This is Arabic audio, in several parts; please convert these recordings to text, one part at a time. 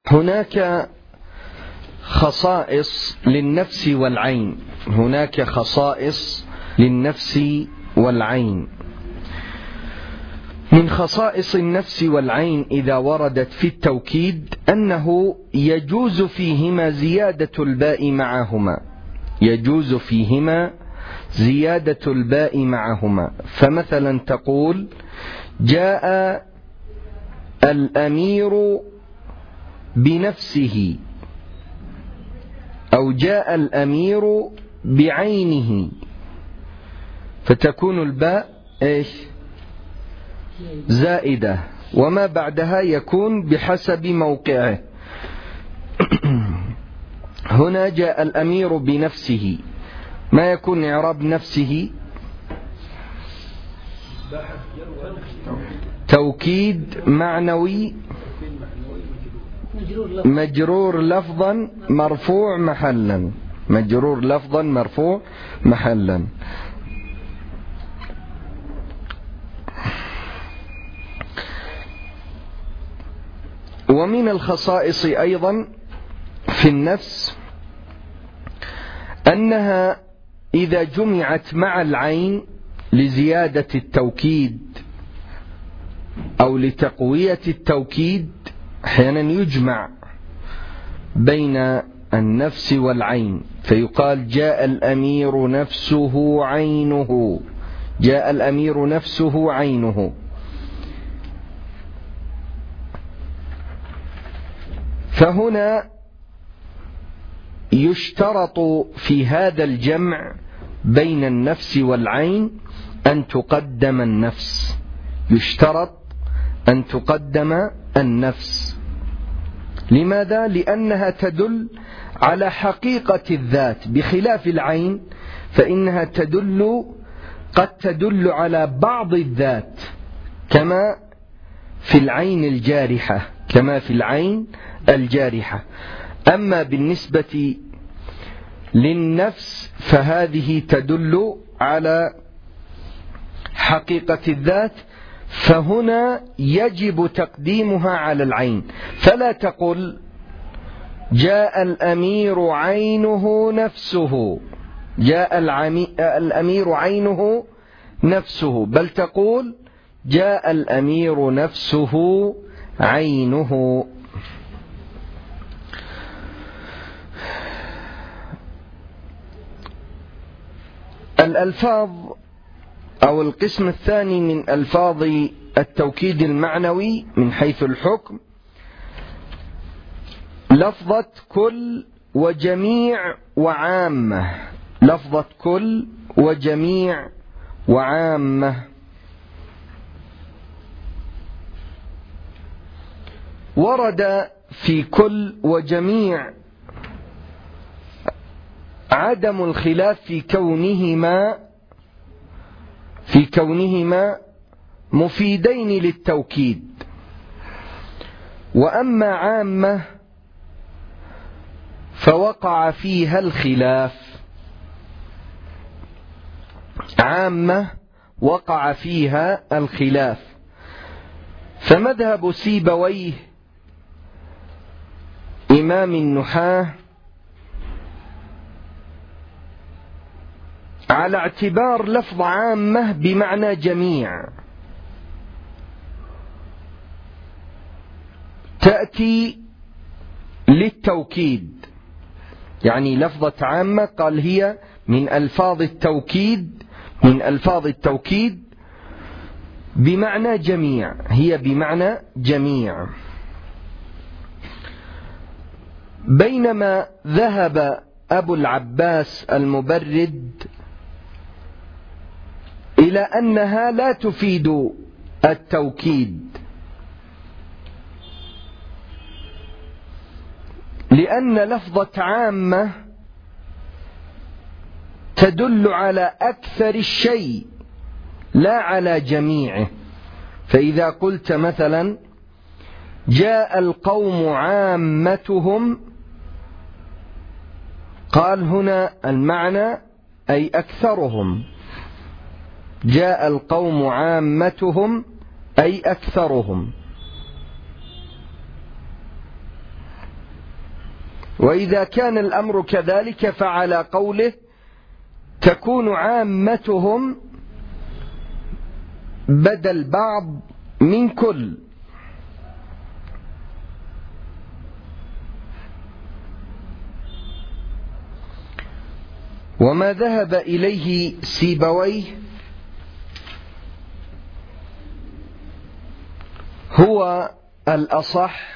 هناك خصائص للنفس والعين. هناك خصائص للنفس والعين. من خصائص النفس والعين إذا وردت في التوكيد أنه يجوز فيهما زيادة الباء معهما. يجوز فيهما زيادة الباء معهما. فمثلا تقول: جاء الأمير بنفسه، أو جاء الأمير بعينه، فتكون الباء إيش؟ زائدة، وما بعدها يكون بحسب موقعه. هنا جاء الأمير بنفسه، ما يكون إعراب نفسه؟ توكيد معنوي مجرور لفظا مرفوع محلا. مجرور لفظا مرفوع محلا. ومن الخصائص أيضا في النفس أنها إذا جمعت مع العين لزيادة التوكيد أو لتقوية التوكيد، أحيانا يجمع بين النفس والعين فيقال: جاء الأمير نفسه عينه. جاء الأمير نفسه عينه. فهنا يشترط في هذا الجمع بين النفس والعين أن تقدم النفس. يشترط أن تقدم النفس. لماذا؟ لأنها تدل على حقيقة الذات، بخلاف العين فإنها قد تدل على بعض الذات، كما في العين الجارحة. أما بالنسبة للنفس فهذه تدل على حقيقة الذات، فهنا يجب تقديمها على العين. فلا تقل: جاء الأمير عينه نفسه، جاء الأمير عينه نفسه، بل تقول: جاء الأمير نفسه عينه. الألفاظ أو القسم الثاني من ألفاظ التوكيد المعنوي من حيث الحكم: لفظة كل وجميع وعامة. لفظة كل وجميع وعامة. ورد في كل وجميع عدم الخلاف في كونهما مفيدين للتوكيد. وأما عامة فوقع فيها الخلاف. عامة وقع فيها الخلاف. فمذهب سيبويه إمام النحاة على اعتبار لفظ عامة بمعنى جميع، تأتي للتوكيد. يعني لفظة عامة قال هي من ألفاظ التوكيد بمعنى جميع، هي بمعنى جميع. بينما ذهب أبو العباس المبرد إلى أنها لا تفيد التوكيد، لأن لفظة عامة تدل على أكثر الشيء لا على جميعه. فإذا قلت مثلا: جاء القوم عامتهم، قال هنا المعنى أي أكثرهم. جاء القوم عامتهم أي أكثرهم. وإذا كان الأمر كذلك فعلى قوله تكون عامتهم بدل بعض من كل. وما ذهب إليه سيبويه هو الأصح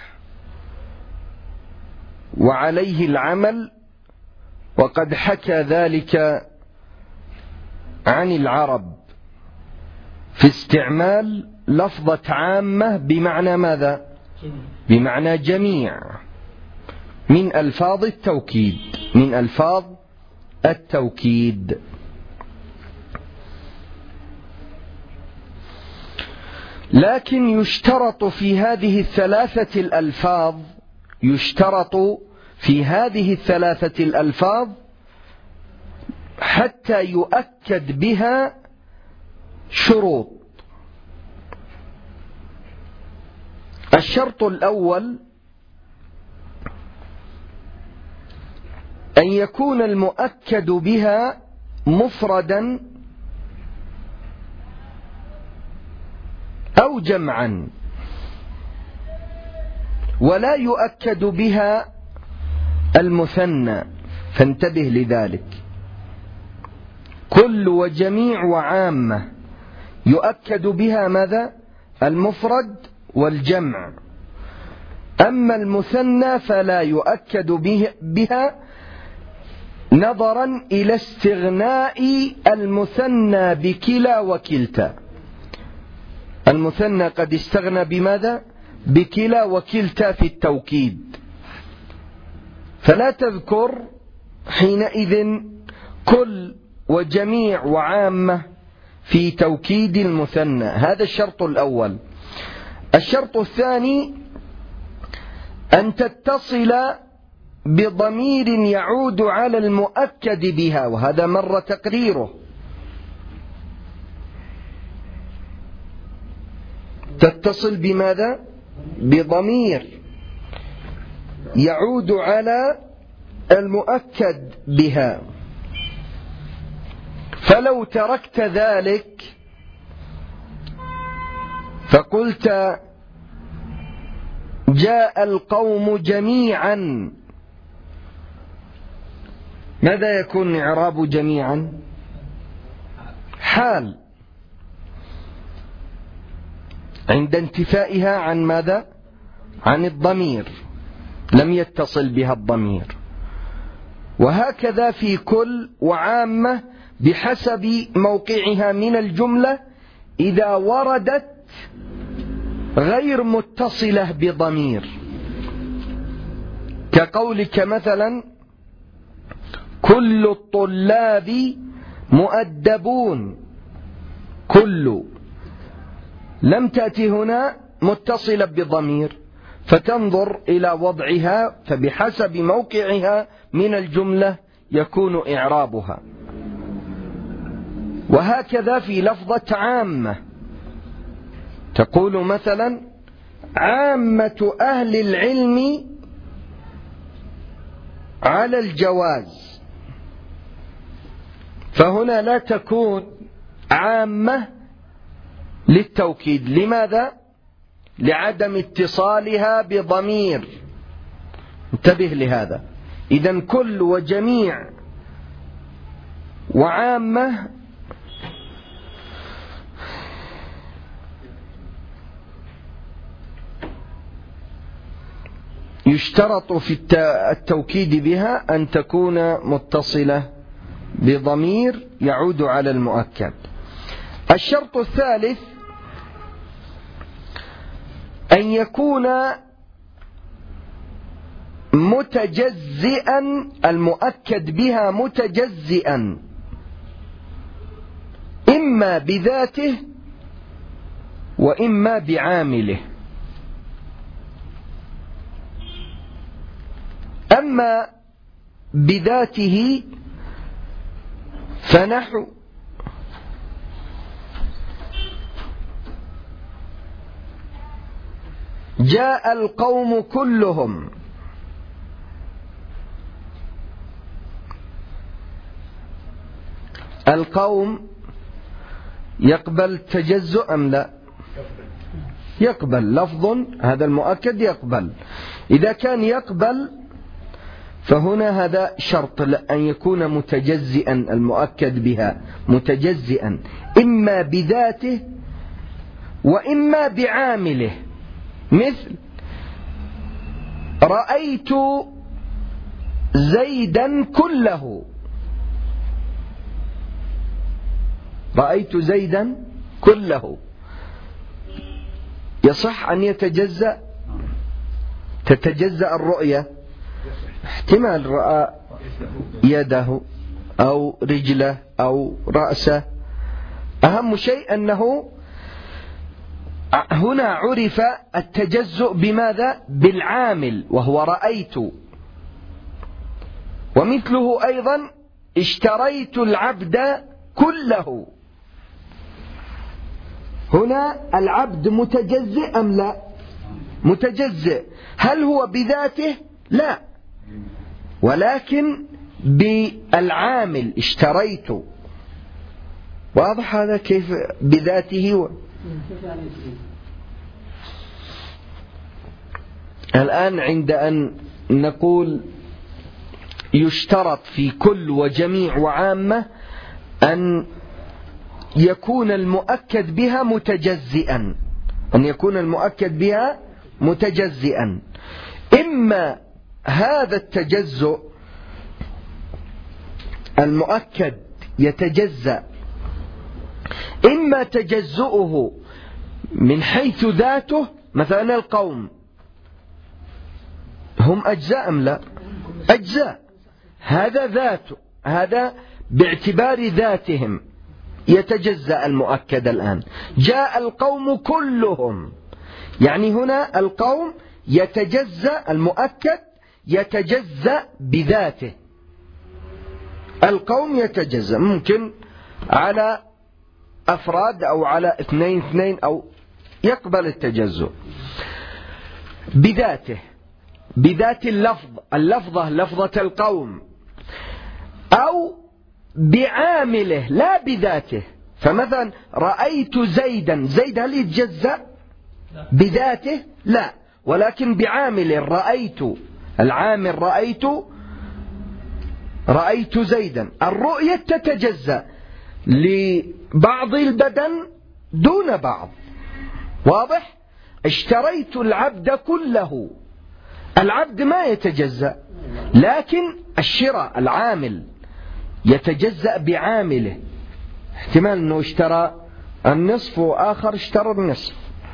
وعليه العمل، وقد حكى ذلك عن العرب في استعمال لفظة عامة بمعنى ماذا؟ بمعنى جميع، من ألفاظ التوكيد، من ألفاظ التوكيد. لكن يشترط في هذه الثلاثة الألفاظ، يشترط في هذه الثلاثة الألفاظ حتى يؤكد بها شروط. الشرط الأول أن يكون المؤكد بها مفردا أو جمعا، ولا يؤكد بها المثنى، فانتبه لذلك. كل وجميع وعامة يؤكد بها ماذا؟ المفرد والجمع. أما المثنى فلا يؤكد بها نظرا إلى استغناء المثنى بكلا وكلتا. المثنى قد استغنى بماذا؟ بكلا وكلتا في التوكيد، فلا تذكر حينئذ كل وجميع وعامة في توكيد المثنى. هذا الشرط الأول. الشرط الثاني أن تتصل بضمير يعود على المؤكد بها، وهذا مر تقريره. تتصل بماذا؟ بضمير يعود على المؤكد بها. فلو تركت ذلك فقلت جاء القوم جميعا، ماذا يكون إعراب جميعا؟ حال، عند انتفائها عن ماذا؟ عن الضمير، لم يتصل بها الضمير. وهكذا في كل وعامة بحسب موقعها من الجملة إذا وردت غير متصلة بضمير، كقولك مثلا كل الطلاب مؤدبون. كل لم تأتي هنا متصلة بضمير، فتنظر إلى وضعها، فبحسب موقعها من الجملة يكون إعرابها. وهكذا في لفظة عامة، تقول مثلا عامة أهل العلم على الجواز، فهنا لا تكون عامة للتوكيد. لماذا؟ لعدم اتصالها بضمير. انتبه لهذا. إذن كل وجميع وعامة يشترط في التوكيد بها أن تكون متصلة بضمير يعود على المؤكد. الشرط الثالث أن يكون متجزئا، المؤكد بها متجزئا، إما بذاته وإما بعامله. أما بذاته فنحو جاء القوم كلهم، القوم يقبل تجزؤ أم لا؟ يقبل. لفظ هذا المؤكد يقبل. إذا كان يقبل فهنا هذا شرط أن يكون متجزئا المؤكد بها، متجزئا إما بذاته وإما بعامله. مثل رأيت زيدا كله، رأيت زيدا كله، يصح أن يتجزأ، تتجزأ الرؤية، احتمال رأى يده أو رجله أو رأسه. أهم شيء أنه هنا عرف التجزؤ بماذا؟ بالعامل، وهو رأيت. ومثله أيضا اشتريت العبد كله. هنا العبد متجزئ أم لا؟ متجزئ. هل هو بذاته؟ لا، ولكن بالعامل اشتريت. واضح هذا كيف بذاته الآن عند أن نقول يشترط في كل وجميع وعامة أن يكون المؤكد بها متجزئا، أن يكون المؤكد بها متجزئا. إما هذا التجزؤ المؤكد يتجزأ، إما تجزؤه من حيث ذاته، مثلا القوم هم أجزاء أم لا؟ أجزاء. هذا ذاته، هذا باعتبار ذاتهم يتجزأ المؤكد. الآن جاء القوم كلهم، يعني هنا القوم يتجزأ، المؤكد يتجزأ بذاته. القوم يتجزأ ممكن على أفراد أو على اثنين أو يقبل التجزؤ بذاته، بذات اللفظة لفظة القوم، أو بعامله لا بذاته. فمثلا رأيت زيدا، زيد هل يتجزأ بذاته؟ لا، ولكن بعامله. رأيت العامل، رأيت زيدا. الرؤية تتجزأ لبعض البدن دون بعض. واضح؟ اشتريت العبد كله، العبد ما يتجزأ، لكن الشراء العامل يتجزأ بعامله. احتمال أنه اشترى النصف وآخر اشترى النصف،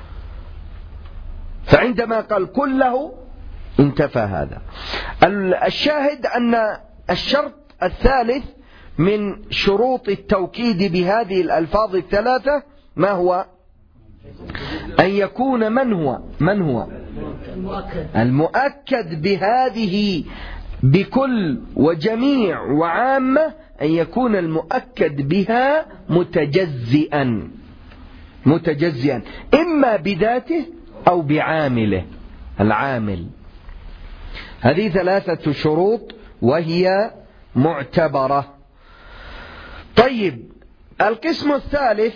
فعندما قال كله انتفى هذا. الشاهد أن الشرط الثالث من شروط التوكيد بهذه الألفاظ الثلاثة ما هو؟ أن يكون من هو المؤكد بهذه بكل وجميع وعامة، أن يكون المؤكد بها متجزئا إما بذاته أو بعامله، العامل. هذه ثلاثة شروط وهي معتبرة. طيب، القسم الثالث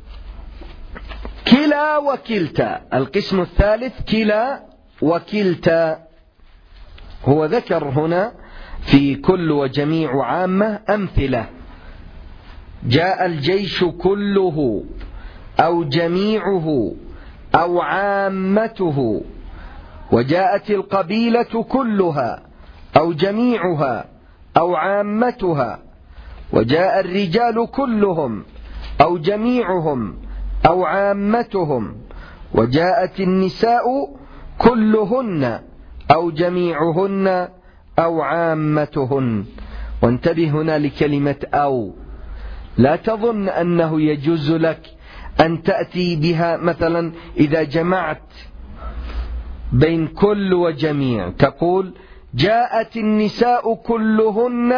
كلا وكلتا. القسم الثالث كلا وكلتا. هو ذكر هنا في كل وجميع وعامة أمثلة: جاء الجيش كله أو جميعه أو عامته، وجاءت القبيلة كلها أو جميعها أو عامتها، وجاء الرجال كلهم أو جميعهم أو عامتهم، وجاءت النساء كلهن أو جميعهن أو عامتهن. وانتبه هنا لكلمة أو، لا تظن أنه يجوز لك أن تأتي بها مثلا إذا جمعت بين كل وجميع تقول جاءت النساء كلهن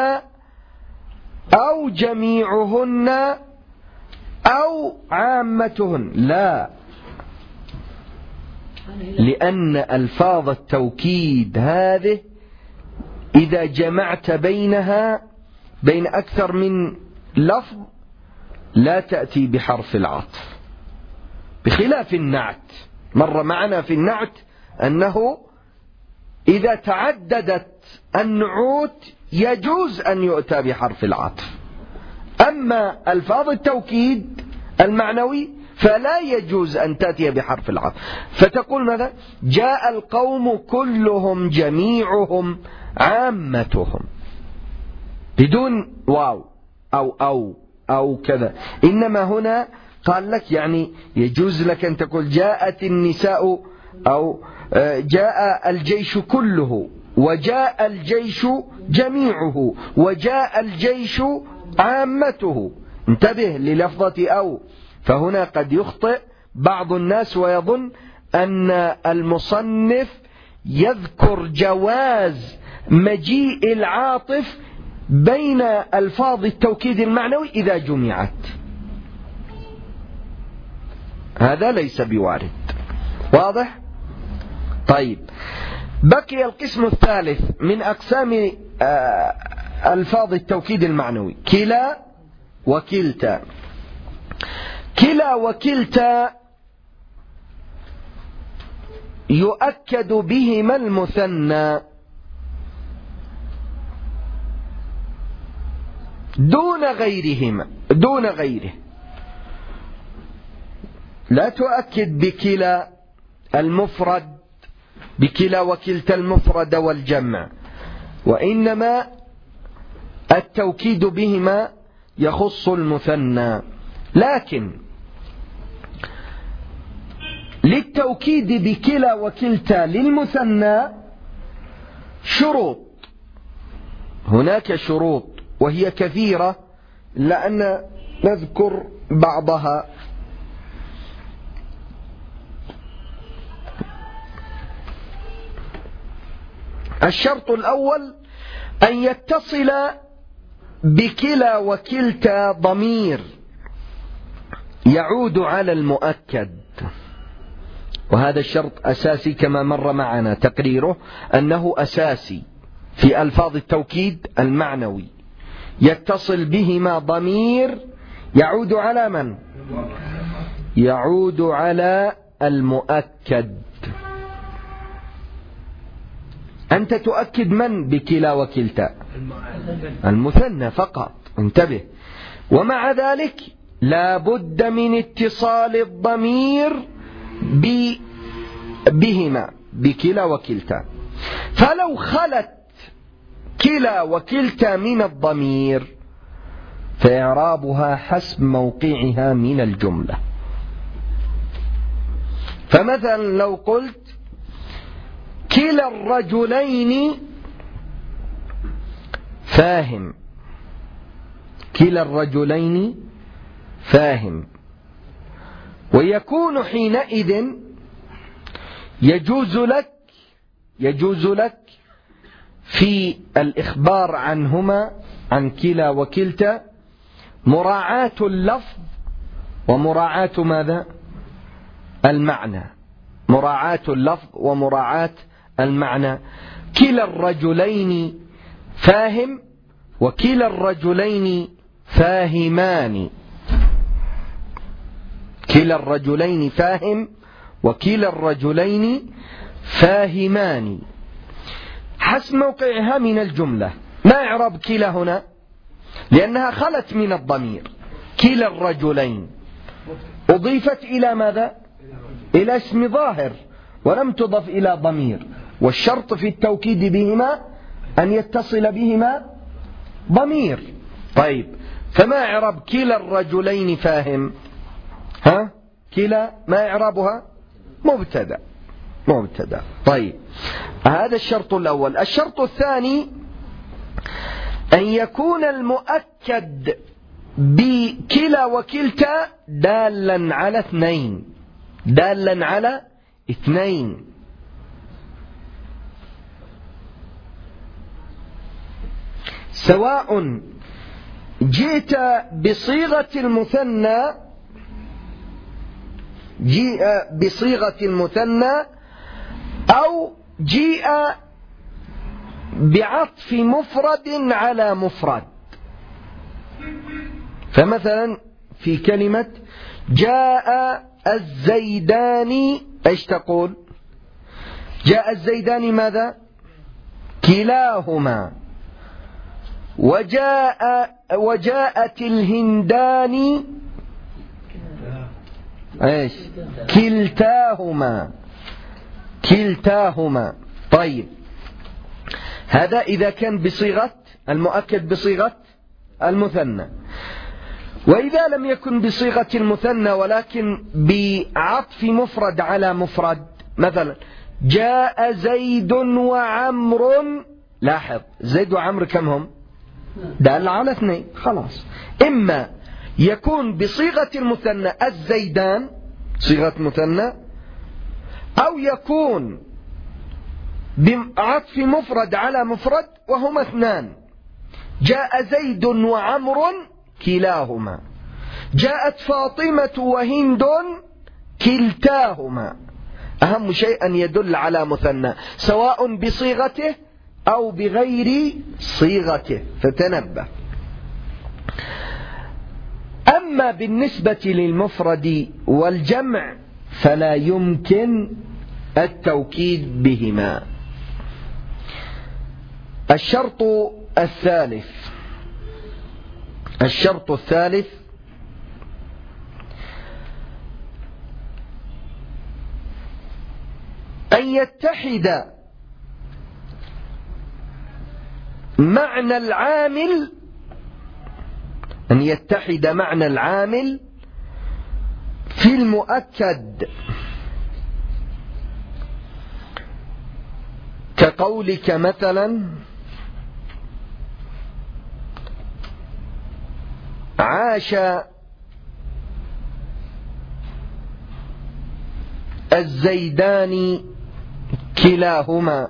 أو جميعهن أو عامتهن، لا، لأن ألفاظ التوكيد هذه إذا جمعت بينها بين أكثر من لفظ لا تأتي بحرف العطف، بخلاف النعت. مر معنا في النعت أنه إذا تعددت النعوت يجوز أن يؤتى بحرف العطف، أما ألفاظ التوكيد المعنوي فلا يجوز أن تأتي بحرف العطف. فتقول ماذا؟ جاء القوم كلهم جميعهم عامتهم، بدون واو أو كذا. إنما هنا قال لك يعني يجوز لك أن تقول جاءت النساء، أو جاء الجيش كله، وجاء الجيش جميعه، وجاء الجيش عامته. انتبه للفظة أو، فهنا قد يخطئ بعض الناس ويظن أن المصنف يذكر جواز مجيء العاطف بين ألفاظ التوكيد المعنوي إذا جمعت. هذا ليس بوارد. واضح؟ طيب، بقي القسم الثالث من أقسام ألفاظ التوكيد المعنوي: كلا وكلتا. كلا وكلتا يؤكد بهما المثنى دون غيره. لا تؤكد بكلا المفرد، بكلا وكلتا المفرد والجمع، وإنما التوكيد بهما يخص المثنى. لكن للتوكيد بكلا وكلتا للمثنى شروط، هناك شروط وهي كثيرة لأن نذكر بعضها. الشرط الأول أن يتصل بكلا وكلتا ضمير يعود على المؤكد، وهذا الشرط أساسي كما مر معنا تقريره أنه أساسي في ألفاظ التوكيد المعنوي، يتصل بهما ضمير يعود على من؟ يعود على المؤكد. أنت تؤكد من بكلا وكلتا؟ المثنى فقط. انتبه. ومع ذلك لا بد من اتصال الضمير بهما بكلا وكلتا، فلو خلت كلا وكلتا من الضمير فإعرابها حسب موقعها من الجملة. فمثلا لو قلت كلا الرجلين فاهم، كلا الرجلين فاهم، ويكون حينئذ يجوز لك في الإخبار عنهما عن كلا وكلتا مراعاة اللفظ ومراعاة ماذا؟ المعنى. مراعاة اللفظ ومراعاة المعنى. كلا الرجلين فاهم وكلا الرجلين فاهمان. كلا الرجلين فاهم وكلا الرجلين فاهمان حسب موقعها من الجملة. ما إعراب كلا هنا؟ لأنها خلت من الضمير. كلا الرجلين أضيفت إلى ماذا؟ إلى اسم ظاهر ولم تضف إلى ضمير، والشرط في التوكيد بهما أن يتصل بهما ضمير. طيب، فما إعراب كلا الرجلين فاهم؟ كلا ما إعرابها؟ مبتدأ. طيب، هذا الشرط الأول. الشرط الثاني أن يكون المؤكد بكلا وكلتا دالا على اثنين. سواء جئت بصيغة المثنى أو جيء بعطف مفرد على مفرد. فمثلا في كلمة جاء الزيدان ايش تقول؟ جاء الزيدان ماذا؟ كلاهما. وجاءت الهندان ايش؟ كلتاهما. طيب، هذا إذا كان بصيغة المؤكد بصيغة المثنى. وإذا لم يكن بصيغة المثنى ولكن بعطف مفرد على مفرد، مثلا جاء زيد وعمر، لاحظ زيد وعمر كم هم؟ دال على 2. خلاص، إما يكون بصيغة المثنى الزيدان صيغة مثنى، أو يكون بعطف مفرد على مفرد وهما 2. جاء زيد وعمر كلاهما. جاءت فاطمة وهند كلتاهما. أهم شيء أن يدل على مثنى سواء بصيغته أو بغير صيغته، فتنبه. أما بالنسبة للمفرد والجمع فلا يمكن التوكيد بهما. الشرط الثالث أن يتحد معنى العامل في المؤكد، كقولك مثلا عاش الزيدان كلاهما،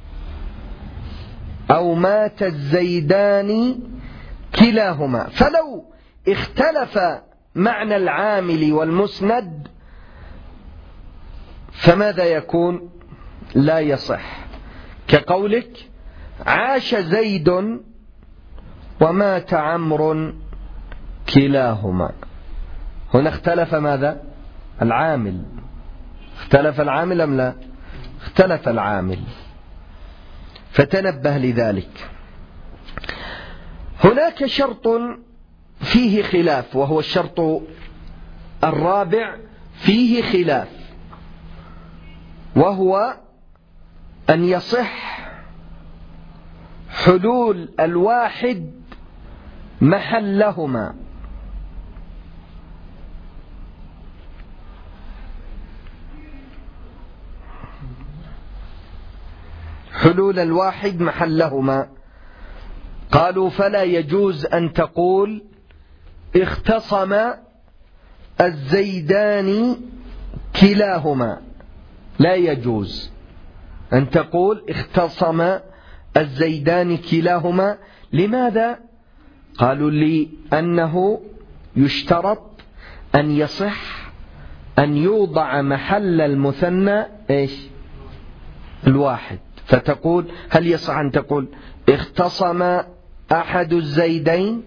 أو مات الزيدان كلاهما. فلو اختلف معنى العامل والمسند فماذا يكون؟ لا يصح. كقولك عاش زيد ومات عمرو كلاهما. هنا اختلف ماذا؟ العامل. اختلف العامل أم لا؟ اختلف العامل، فتنبه لذلك. هناك شرط فيه خلاف، وهو الشرط الرابع فيه خلاف، وهو أن يصح حلول الواحد محلهما. حلول الواحد محلهما. قالوا فلا يجوز أن تقول اختصم الزيدان كلاهما، لا يجوز أن تقول اختصم الزيدان كلاهما. لماذا؟ قالوا لأنه يشترط أن يصح أن يوضع محل المثنى ايش؟ الواحد. فتقول هل يصح أن تقول اختصم أحد الزيدين؟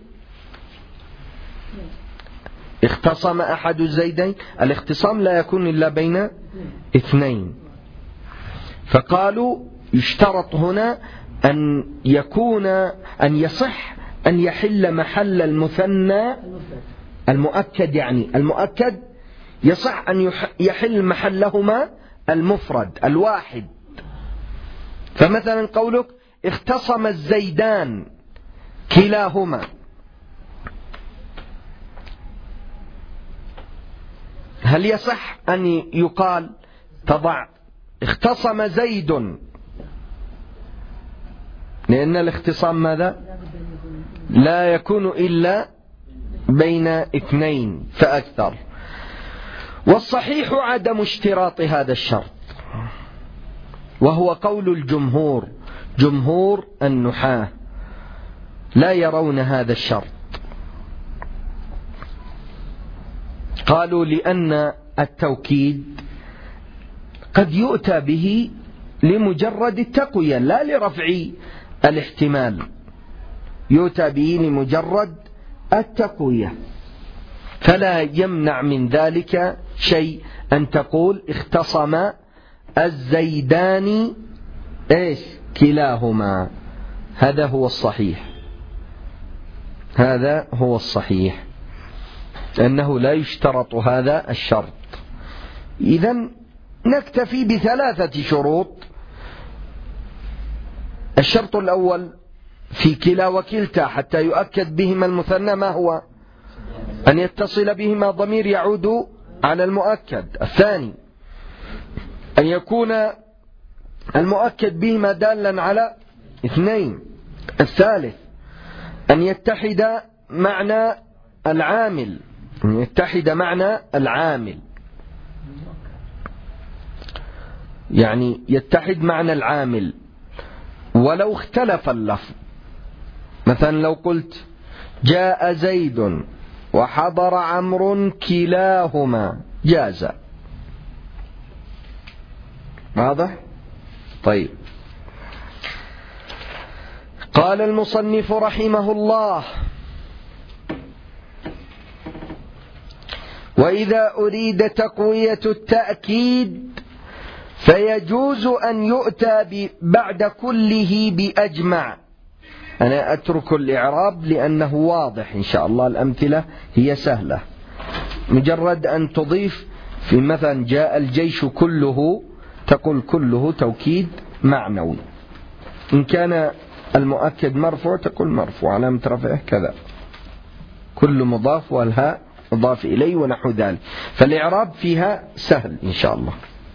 اختصم أحد الزيدين، الاختصام لا يكون إلا بين 2. فقالوا يشترط هنا أن يصح أن يحل محل المثنى المؤكد، يعني المؤكد يصح أن يحل محلهما المفرد الواحد. فمثلا قولك اختصم الزيدان كلاهما، هل يصح أن يقال تضع اختصم زيد؟ لأن الاختصام ماذا؟ لا يكون إلا بين 2 فأكثر. والصحيح عدم اشتراط هذا الشرط، وهو قول الجمهور، جمهور النحاة لا يرون هذا الشرط. قالوا لأن التوكيد قد يؤتى به لمجرد التقوية لا لرفع الاحتمال، يؤتى به لمجرد التقوية، فلا يمنع من ذلك شيء أن تقول اختصم الزيدان كلاهما. هذا هو الصحيح، هذا هو الصحيح، أنه لا يشترط هذا الشرط. إذن نكتفي بثلاثة شروط. الشرط الأول في كلا وكلتا حتى يؤكد بهما المثنى ما هو؟ أن يتصل بهما ضمير يعود على المؤكد. الثاني أن يكون المؤكد بهما دالا على اثنين. الثالث أن يتحد معنى العامل، أن يتحد معنى العامل، يعني يتحد معنى العامل ولو اختلف اللفظ. مثلا لو قلت جاء زيد وحضر عمرو كلاهما جاز. واضح؟ طيب. قال المصنف رحمه الله: وإذا أريد تقوية التأكيد فيجوز أن يؤتى بعد كله بأجمع. أنا أترك الإعراب لأنه واضح إن شاء الله، الأمثلة هي سهلة، مجرد أن تضيف في مثلا جاء الجيش كله تقول كله توكيد معنوي. إن كان المؤكد مرفوع تقول مرفوع علامة رفعه كذا، كل مضاف والهاء مضاف إليه ونحو ذلك، فالإعراب فيها سهل إن شاء الله.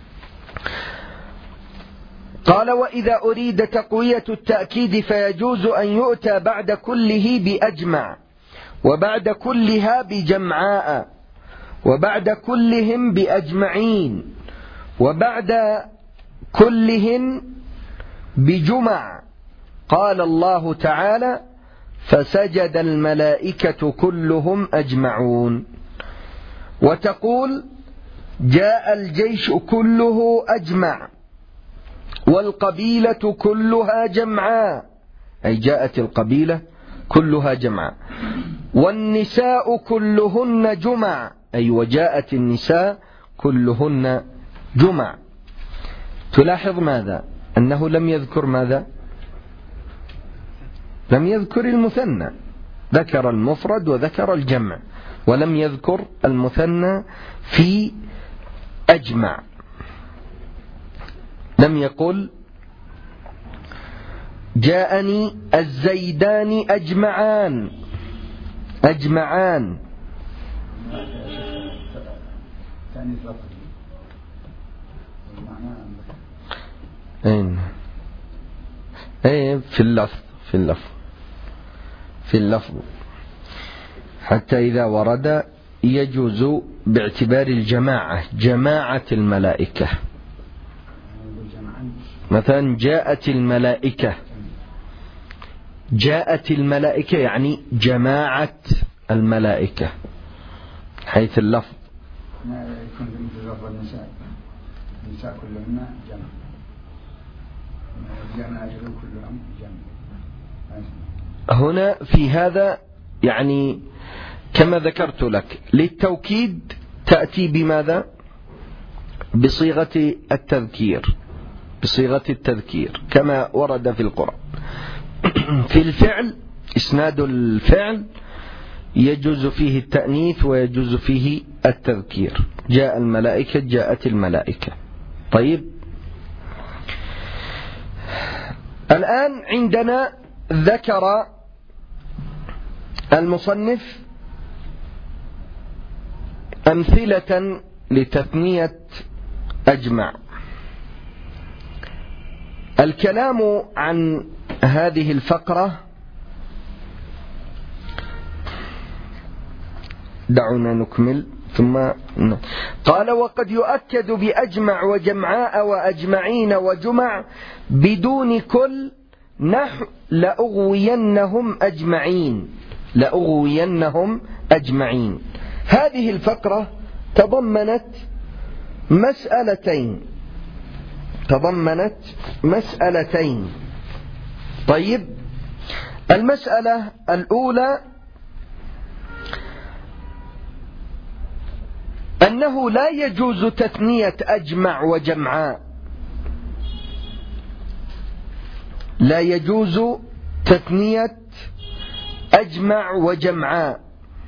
قال: وإذا أريد تقوية التأكيد فيجوز أن يؤتى بعد كله بأجمع، وبعد كلها بجمعاء، وبعد كلهم بأجمعين، وبعد كلهن بجمع. قال الله تعالى: فسجد الملائكة كلهم أجمعون. وتقول جاء الجيش كله أجمع، والقبيلة كلها جمعاء، أي جاءت القبيلة كلها جمعاء. والنساء كلهن جمع، أي وجاءت النساء كلهن جمع. تلاحظ ماذا؟ أنه لم يذكر ماذا؟ لم يذكر المثنى، ذكر المفرد وذكر الجمع، ولم يذكر المثنى في أجمع. لم يقل جاءني الزيدان أجمعان، أجمعان. أين؟ في اللفظ، في اللفظ حتى إذا ورد يجوز باعتبار الجماعة، جماعة الملائكة. مثلا جاءت الملائكة، جاءت الملائكة يعني جماعة الملائكة حيث اللفظ. النساء كلهن جمع، هنا في هذا يعني كما ذكرت لك للتوكيد تأتي بماذا؟ بصيغة التذكير، بصيغة التذكير كما ورد في القرآن. في الفعل إسناد الفعل يجوز فيه التأنيث ويجوز فيه التذكير. جاء الملائكة، جاءت الملائكة. طيب، الآن عندنا ذكر المصنف أمثلة لتثنية أجمع. الكلام عن هذه الفقرة دعونا نكمل ثم قال: وقد يؤكد بأجمع وجمعاء وأجمعين وجمع بدون كل، نحو لأغوينهم أجمعين، لأغوينهم أجمعين. هذه الفقرة تضمنت مسألتين. طيب، المسألة الأولى أنه لا يجوز تثنية أجمع وجمعاء، لا يجوز تثنية أجمع وجمعاء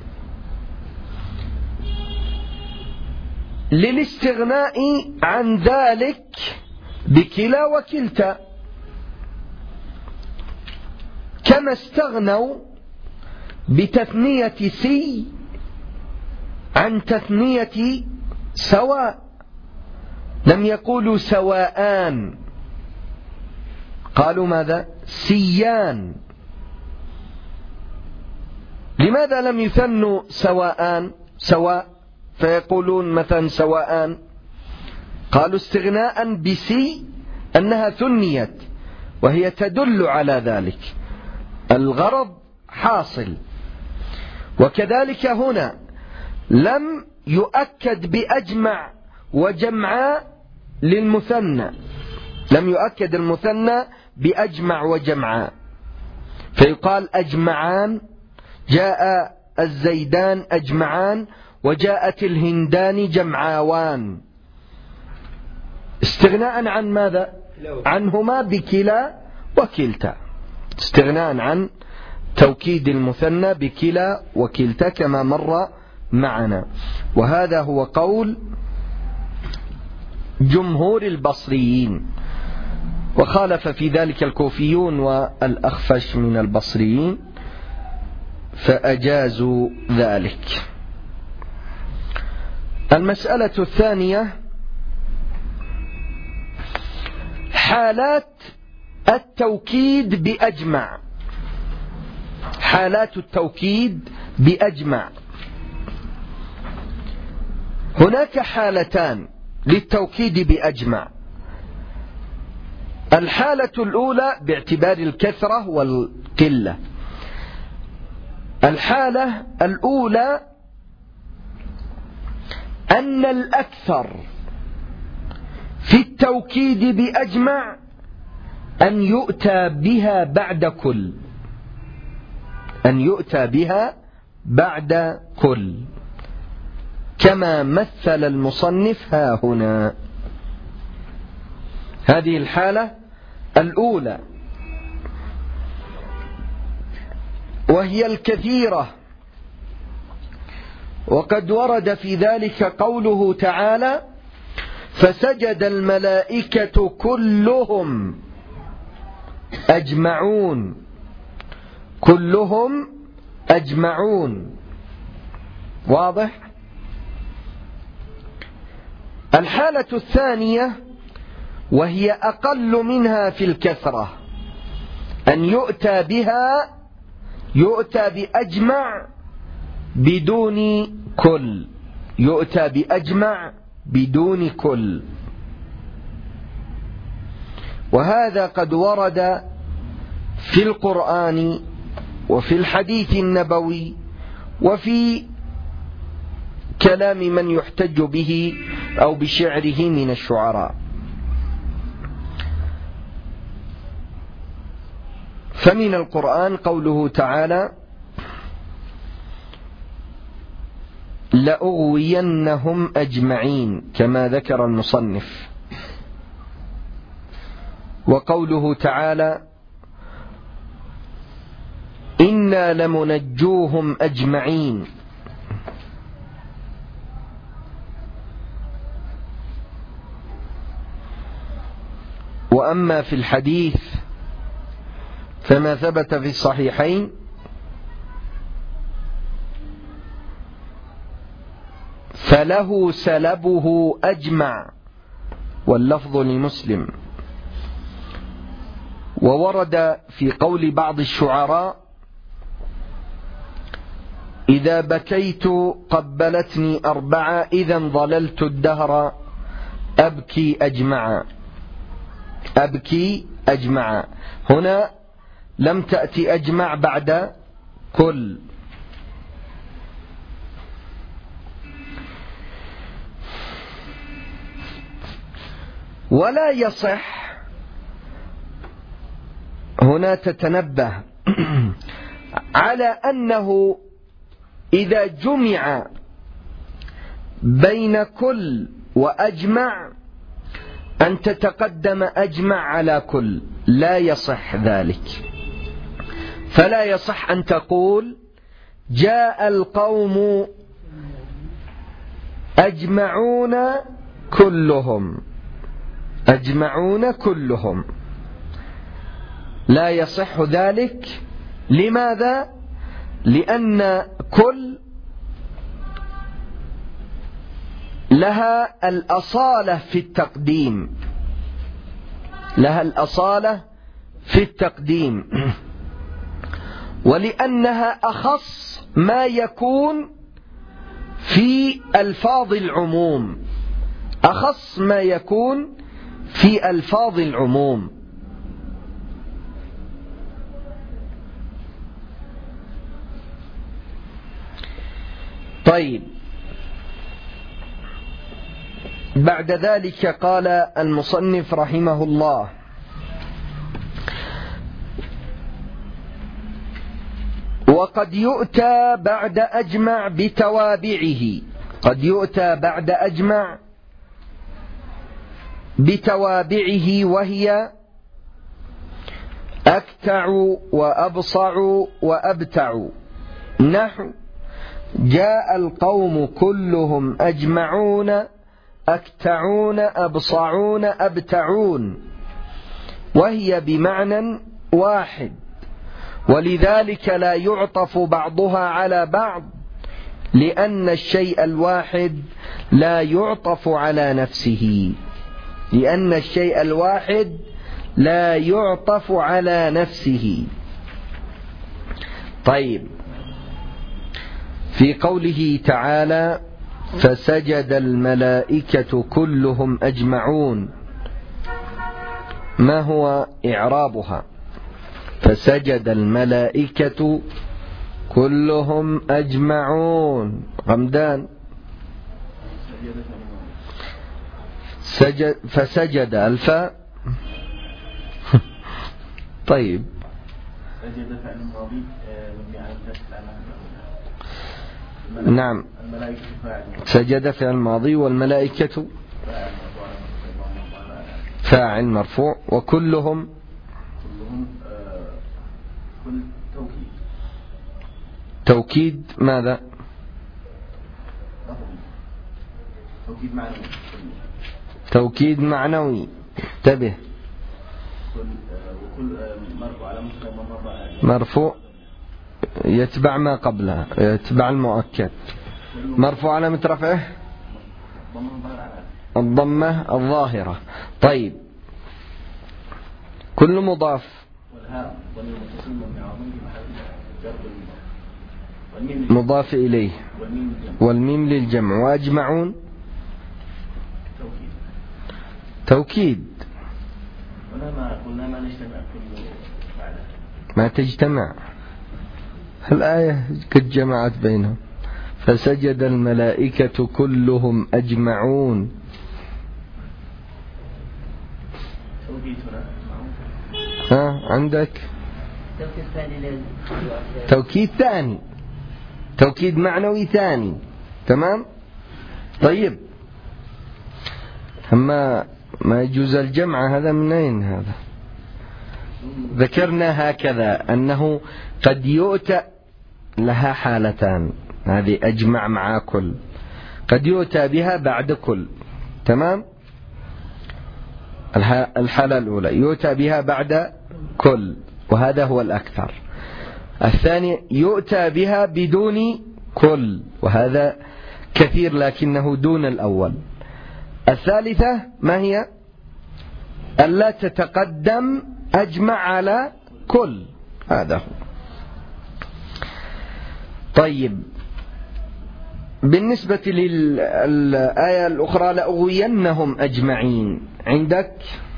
للاستغناء عن ذلك بكلا وكلتا، كما استغنوا بتثنية سي عن تثنية سواء، لم يقولوا سواءان، قالوا ماذا؟ سيان. لماذا لم يثنوا سواءان سواء فيقولون مثلا سواءان؟ قالوا استغناء بسي أنها ثنيت وهي تدل على ذلك، الغرض حاصل. وكذلك هنا لم يؤكد بأجمع وجمعاء للمثنى، لم يؤكد المثنى بأجمع وجمعاء، فيقال أجمعان، جاء الزيدان أجمعان، وجاءت الهندان جمعاوان، استغناء عن ماذا؟ عنهما بكلا وكلتا، استغناء عن توكيد المثنى بكلا وكلتا كما مر معنا. وهذا هو قول جمهور البصريين، وخالف في ذلك الكوفيون والأخفش من البصريين فأجازوا ذلك. المسألة الثانية حالات التوكيد بأجمع، حالات التوكيد بأجمع. هناك حالتان للتوكيد بأجمع. الحالة الأولى باعتبار الكثرة والقلة، الحالة الأولى أن الأكثر في التوكيد بأجمع أن يؤتى بها بعد كل، أن يؤتى بها بعد كل، كما مثل المصنف ها هنا. هذه الحالة الأولى وهي الكثيرة، وقد ورد في ذلك قوله تعالى: فسجد الملائكة كلهم أجمعون، كلهم أجمعون، واضح؟ الحالة الثانية وهي أقل منها في الكثرة أن يؤتى بها، يؤتى بأجمع بدون كل، يؤتى بأجمع بدون كل. وهذا قد ورد في القرآن وفي الحديث النبوي وفي كلام من يحتج به أو بشعره من الشعراء. فمن القرآن قوله تعالى: لأغوينهم أجمعين، كما ذكر المصنف. وقوله تعالى: إنا لمنجوهم أجمعين. وأما في الحديث فما ثبت في الصحيحين فله سلبه أجمع، واللفظ لمسلم. وورد في قول بعض الشعراء: إذا بكيت قبلتني أربعة، إذا ظللت الدهر أبكي أجمعا، أبكي أجمعا. هنا لم تأتي أجمع بعد كل. ولا يصح، هنا تتنبه على أنه إذا جمع بين كل وأجمع أن تتقدم أجمع على كل، لا يصح ذلك. فلا يصح أن تقول جاء القوم أجمعون كلهم، أجمعون كلهم، لا يصح ذلك. لماذا؟ لأن كل لها الأصالة في التقديم، لها الأصالة في التقديم، ولأنها أخص ما يكون في ألفاظ العموم، أخص ما يكون في ألفاظ العموم. طيب، بعد ذلك قال المصنف رحمه الله: وقد يؤتى بعد أجمع بتوابعه. قد يؤتى بعد أجمع بتوابعه، وهي أكتع وأبصع وأبتع. نحو جاء القوم كلهم أجمعون أكتعون أبصعون أبتعون، وهي بمعنى واحد، ولذلك لا يعطف بعضها على بعض، لأن الشيء الواحد لا يعطف على نفسه، لأن الشيء الواحد لا يعطف على نفسه. طيب، في قوله تعالى: فسجد الملائكة كلهم أجمعون، ما هو إعرابها؟ فسجد الملائكة كلهم أجمعون. غمدان. فسجد الفاء. طيب، سجد فعل ماضي مبني على الفتح. نعم، سجد فعل ماضي والملائكة فاعل مرفوع، وكلهم كل توكيد. توكيد ماذا؟ توكيد معنوي. توكيد معنوي. انتبه. وكل مرفوع على مرفوع يتبع ما قبلها، يتبع المؤكد. مرفوع على رفعه الضمة الظاهرة. طيب، كل مضاف مضاف إليه والميم للجمع، وأجمعون توكيد. ما تجتمع الآية قد جمعت بينهم. فسجد الملائكة كلهم أجمعون. عندك توكيد ثاني، توكيد معنوي ثاني. تمام. طيب، أما ما يجوز الجمع هذا من أين؟ هذا ذكرنا هكذا أنه قد يؤتى لها حالتان، هذه أجمع مع كل، قد يؤتى بها بعد كل. تمام. الحالة الأولى يؤتى بها بعد كل، وهذا هو الأكثر. الثاني يؤتى بها بدون كل، وهذا كثير لكنه دون الأول. الثالثة ما هي؟ ألا تتقدم أجمع على كل، هذا هو. طيب، بالنسبة للآية الأخرى لأغوينهم أجمعين، عندك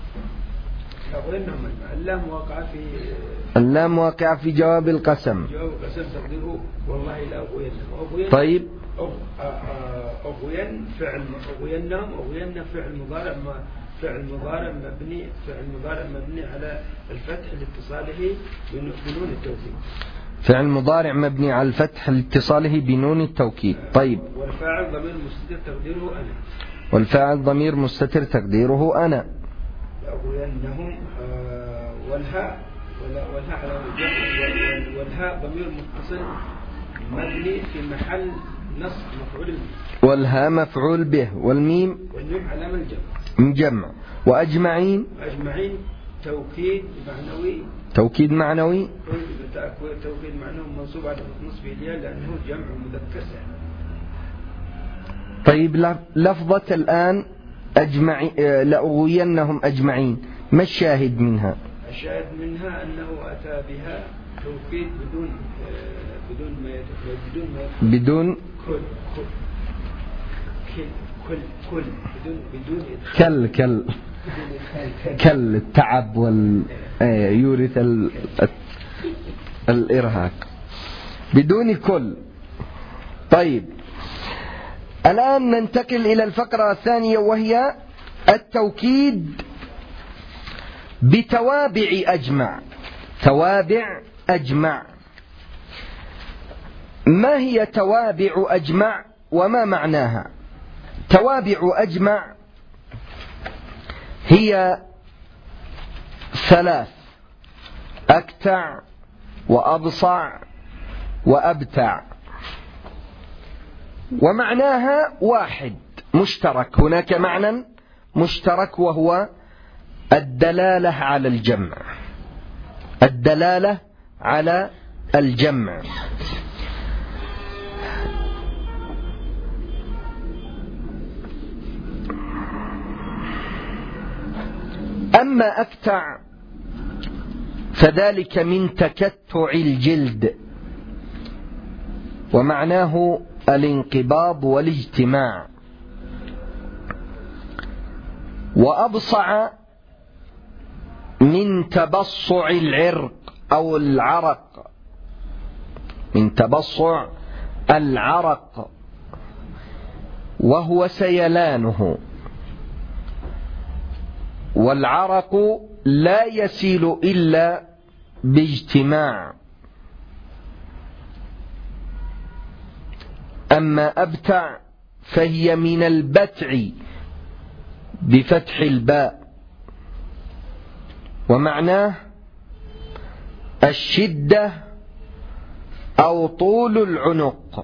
اللام واقع في جواب القسم. والله لأغوينهم. طيب، أغوين فعل أغوينهم، أغوين فعل مضارع، فعل مضارع مبني على الفتح لاتصاله بنون التوكيد. فعل مضارع مبني على الفتح لاتصاله بنون التوكيد. طيب. والفاعل ضمير مستتر تقديره أنا. والفاعل ضمير مستتر تقديره أنا. لأغوينهم والهاء ضمير متصل مبني في محل نصب مفعول به. والهاء مفعول به. والميم علامة الجمع. جمع. وأجمعين توكيد معنوي منصوب على نصب الياء لأنه جمع مذكر سالم. طيب لفظة الآن لأغوينهم أجمعين، ما الشاهد منها؟ الشاهد منها أنه أتى بها توكيد بدون كل التعب يورث الإرهاق بدون كل. طيب الآن ننتقل إلى الفقرة الثانية وهي التوكيد بتوابع أجمع. توابع أجمع، ما هي توابع أجمع وما معناها؟ توابع أجمع هي ثلاث: أكتع وأبصع وأبتع. ومعناها واحد مشترك، هناك معنى مشترك وهو الدلالة على الجمع. الدلالة على الجمع. أما أكتع فذلك من تكتع الجلد، ومعناه الانقباض والاجتماع. وأبصع من تبصع العرق أو العرق، من تبصع العرق وهو سيلانه، والعرق لا يسيل إلا باجتماع. أما أبتع فهي من البتع بفتح الباء، ومعناه الشدة أو طول العنق.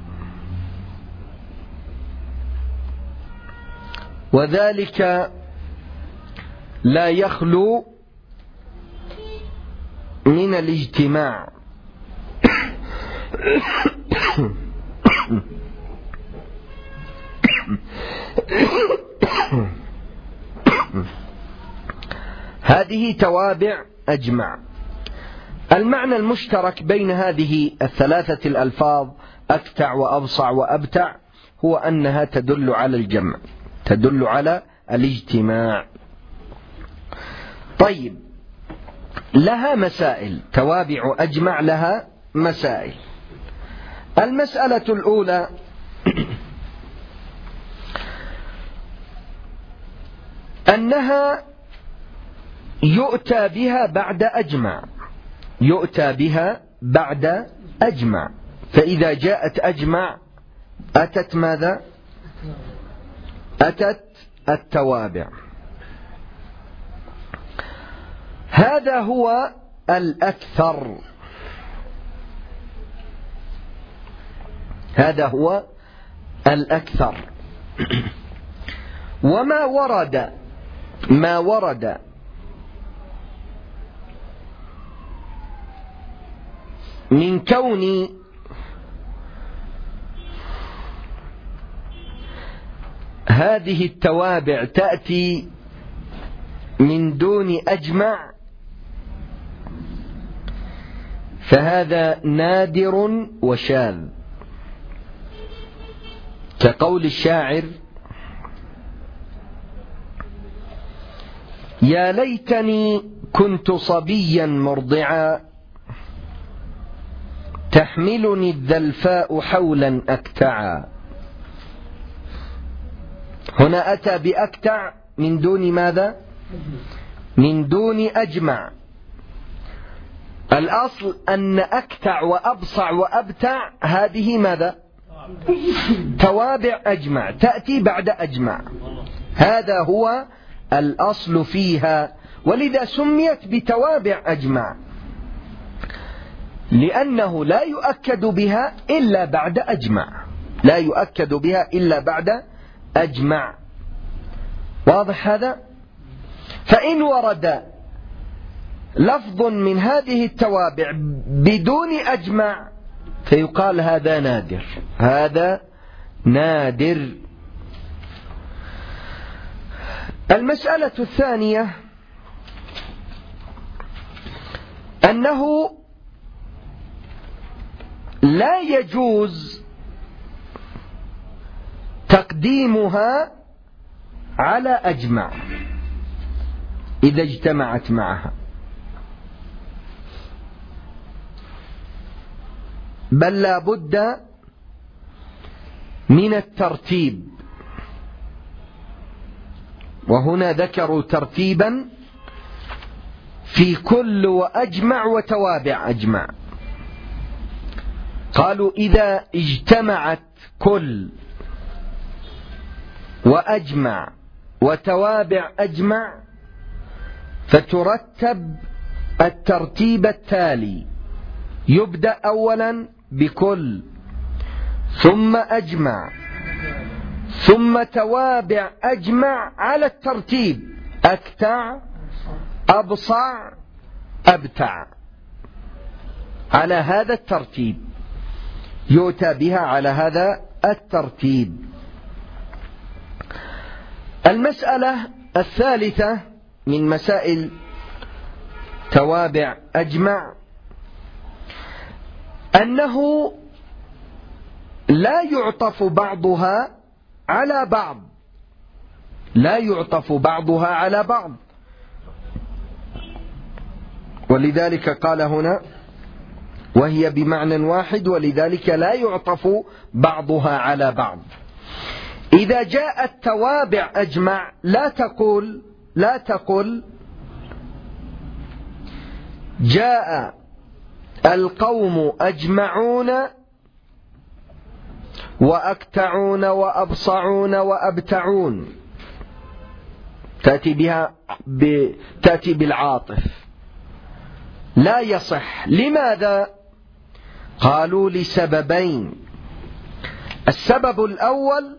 وذلك لا يخلو من الاجتماع. هذه توابع أجمع. المعنى المشترك بين هذه الثلاثة الألفاظ أكتع وأبصع وأبتع هو أنها تدل على الجمع، تدل على الاجتماع. طيب، لها مسائل. توابع أجمع لها مسائل. المسألة الأولى: أنها يؤتى بها بعد أجمع. يؤتى بها بعد أجمع، فإذا جاءت أجمع أتت ماذا؟ أتت التوابع. هذا هو الأكثر. هذا هو الأكثر. وما ورد من كون هذه التوابع تأتي من دون أجمع فهذا نادر وشاذ، كقول الشاعر: يا ليتني كنت صبيا مرضعا تحملني الذلفاء حولا أكتعا. هنا أتى بأكتع من دون ماذا؟ من دون أجمع. الأصل أن أكتع وأبصع وأبتع هذه ماذا؟ توابع أجمع، تأتي بعد أجمع، هذا هو الأصل فيها، ولذا سميت بتوابع أجمع، لأنه لا يؤكد بها إلا بعد أجمع، لا يؤكد بها إلا بعد أجمع. واضح هذا؟ فإن ورد لفظ من هذه التوابع بدون أجمع فيقال هذا نادر، هذا نادر. المسألة الثانية أنه لا يجوز تقديمها على أجمع إذا اجتمعت معها، بل لا بد من الترتيب، وهنا ذكروا ترتيبا في كل وأجمع وتوابع أجمع. قالوا إذا اجتمعت كل وأجمع وتوابع أجمع فترتب الترتيب التالي: يبدأ أولا بكل، ثم أجمع، ثم توابع أجمع على الترتيب: أكتع، أبصع، أبتع، على هذا الترتيب، يؤتى بها على هذا الترتيب. المسألة الثالثة من مسائل توابع أجمع أنه لا يعطف بعضها على بعض، لا يعطف بعضها على بعض، ولذلك قال هنا: وهي بمعنى واحد، ولذلك لا يعطف بعضها على بعض. إذا جاءت توابع أجمع لا تقل جاء القوم أجمعون وأكتعون وأبصعون وأبتعون، تأتي بالعاطف، لا يصح. لماذا؟ قالوا لسببين: السبب الأول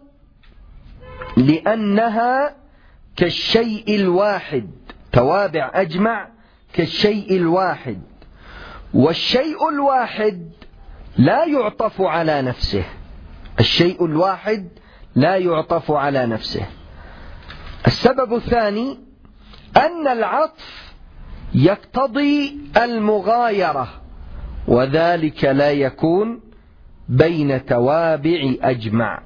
لأنها كالشيء الواحد، توابع أجمع كالشيء الواحد، والشيء الواحد لا يعطف على نفسه، الشيء الواحد لا يعطف على نفسه. السبب الثاني أن العطف يقتضي المغايرة، وذلك لا يكون بين توابع أجمع.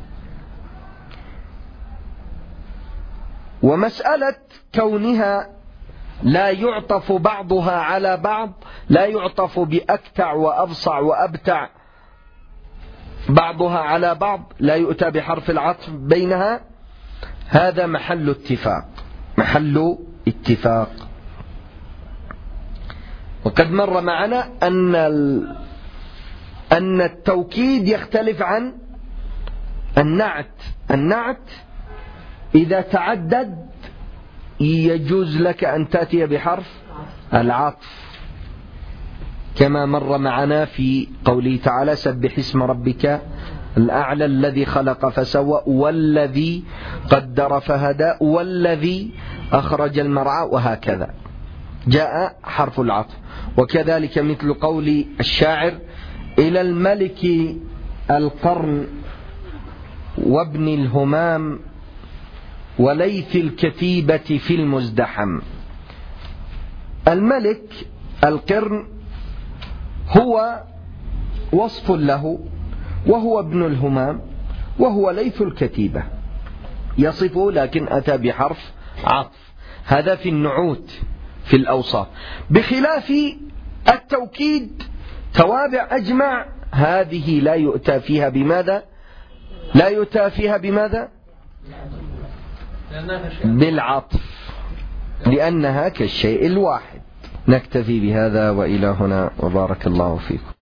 ومسألة كونها لا يعطف بعضها على بعض، لا يعطف بأكتع وأبصع وأبتع بعضها على بعض، لا يؤتى بحرف العطف بينها، هذا محل اتفاق، محل اتفاق. وقد مر معنا أن التوكيد يختلف عن النعت. النعت إذا تعدد يجوز لك أن تأتي بحرف العطف، كما مر معنا في قوله تعالى: سبح اسم ربك الأعلى الذي خلق فسوى والذي قدر فهدى والذي أخرج المرعى، وهكذا جاء حرف العطف. وكذلك مثل قول الشاعر: إلى الملك القرن وابن الهمام وليث الكتيبة في المزدحم. الملك القرن هو وصف له، وهو ابن الهمام، وهو ليث الكتيبة، يصفه لكن أتى بحرف عطف. هذا في النعوت في الأوصاف، بخلاف التوكيد توابع أجمع، هذه لا يؤتى فيها بماذا؟ لا يؤتى فيها بماذا؟ بالعطف، لأنها كالشيء الواحد. نكتفي بهذا وإلى هنا، وبارك الله فيكم.